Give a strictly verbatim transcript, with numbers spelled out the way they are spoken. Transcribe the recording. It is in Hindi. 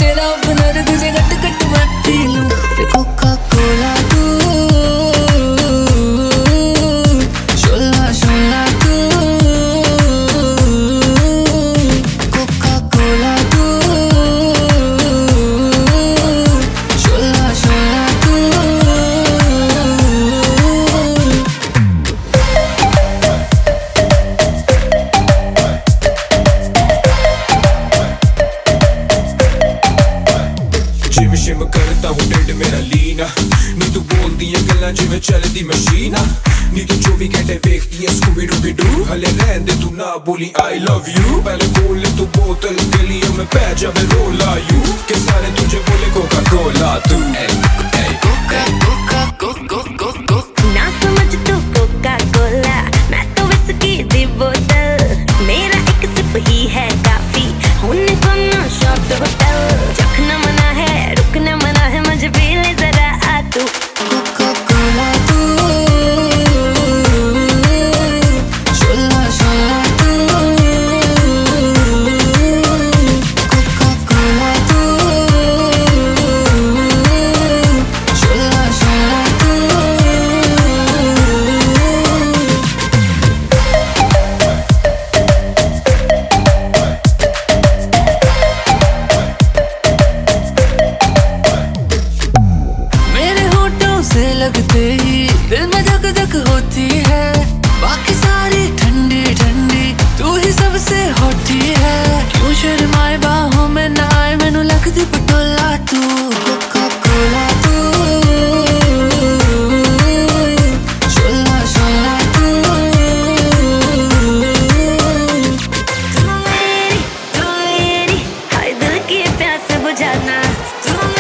तेरा हुनर तुझे गट गट मैं पी लूं। कोका कोला तू, शोला शोला तू, कोका कोला तू, शोला शोला तू। जिम शिम करता हूँ ढिड मेरा लीना, नी तू बोलदी है गल्लां जिवें चलदी मशीन, नी तू चौबी घंटे वेखदी है स्कूबी डूबी डू। हले रहन दे तू ना बोली आई लव यू, पहले बोल ले तू बोतल गलियों में पै जावे रोला यू, के सारे तुझे बोले कोका कोला तू। कोका कोका कोका कोका ना समझ तू कोका कोला, मैं तो विस्की दी बोतल, मेरा एक सिप ही है काफी, होने को ना शॉट होटल। चखना मना है रुकना मना है, मुझे पी ले जरा आ तू। कोका कोला तू, शोला शोला तू, कोका कोला तू, शोला शोला तू। मेरे होठों से लगते ही दिल में धक धक होती है, बाकी सारी ठंडी ठंडी तू ही सबसे होती है। क्यों शर्माए बाहों में ना आए मैनू लगदी पटोला तू। कोका कोला तू, शोला शोला तू, तू मेरी तू मेरी, हाय दिल की प्यास बुझाना। तू